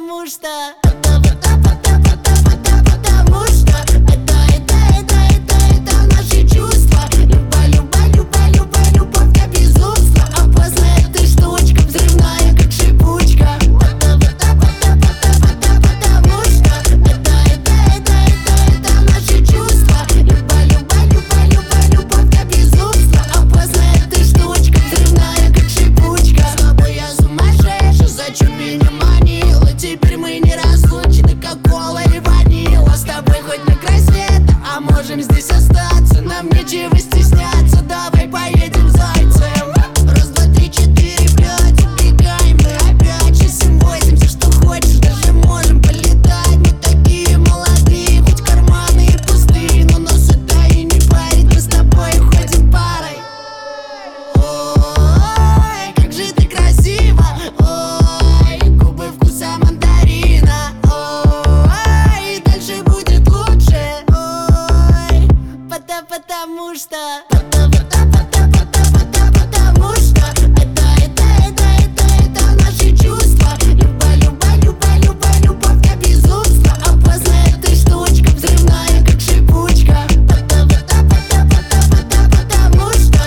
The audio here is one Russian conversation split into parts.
потому что это наши чувства. Любовь до безумства. Опасная эта штучка, взрывная как шипучка. Потому что это наши чувства. Любовь до безумства. Опасная эта штучка, взрывная как шипучка. С тобой я сумасшедший, зачем меня манила? Теперь мы не разлучены, как кола и ванила. С тобой хоть на край света, а можем здесь остаться. Нам нечего стесняться, давай поедем зайцем. Раз, два, три, четыре, пять, убегаем мы опять. 6, 7, 8, все что хочешь, даже можем полетать. Мы такие молодые, хоть карманы и пустые, но нас это и не парит, мы с тобой ходим парой. Ой, как же ты красива, ой, губы вкуса мандарина. Ой, дальше будет лучше, ой, потому что это наши чувства. Любовь до безумства. Опасная эта штучка, взрывная как шипучка. Потому что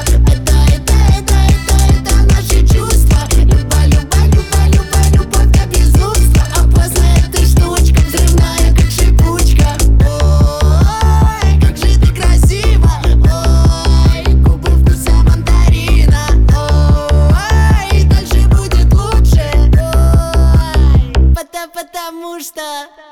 это наши чувства. Любовь до безумства. Опасная эта штучка, взрывная как шипучка. Ой, как же ты красива, ой, губы вкуса мандарина. Ой, дальше будет лучше, ой, потому что